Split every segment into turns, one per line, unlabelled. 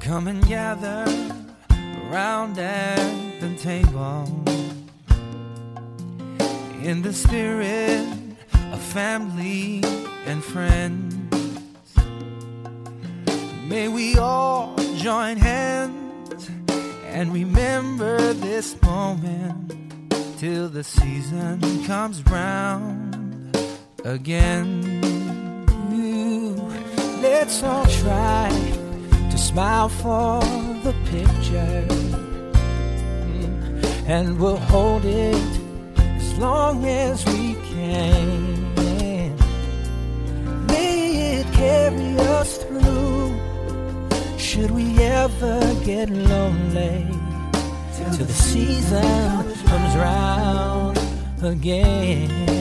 Come and gather around at the table in the spirit of family and friends. May we all join hands and remember this moment till the season comes round again. Let's all try to smile for the picture, and we'll hold it as long as we can. May it carry us through, should we ever get lonely, till the season comes round again.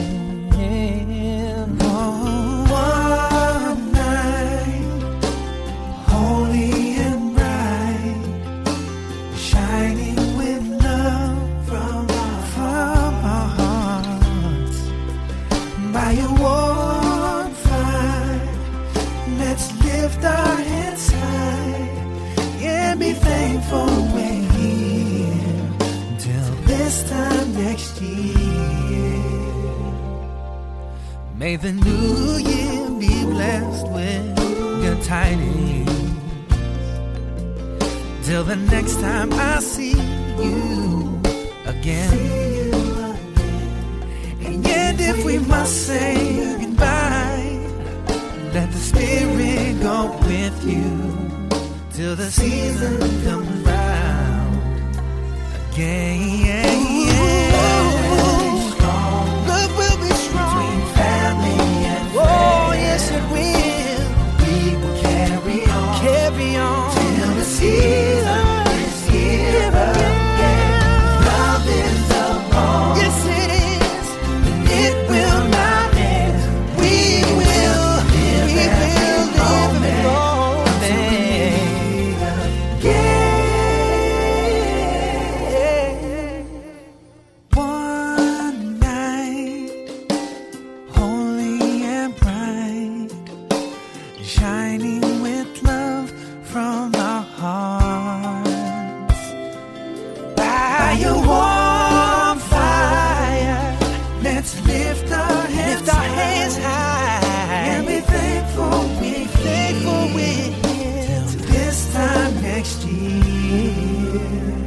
Oh, one night, holy and bright, shining with love from our hearts. By a warm fire, let's lift our heads high and be thankful we're here till this time next year. May the new year be blessed with good tidings, till the next time I see you again. And if we must say goodbye, let the Spirit go with you till the season comes round again. Love will be strong between family and friends. Oh, yes it will. We will carry on till the season is here again. Love is the bond. Yes it is, and it will not end. We will live every moment again. One night, holy and bright, shining with love from our hearts. By a warm fire, let's lift our hands high and be thankful we're here till this time next year.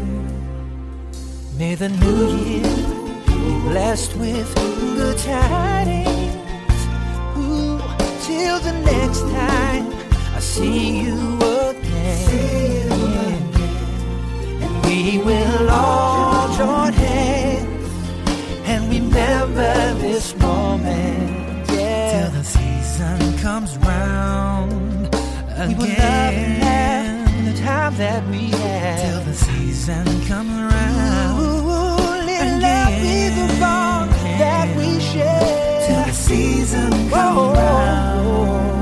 May the new year be blessed with good tidings. Ooh, till the next time I see you again. And we will all join hands and remember this moment, till the season comes round again. We will love and laugh the time that we had till the season comes round. Ooh, let love be the bond that we share till the season comes round.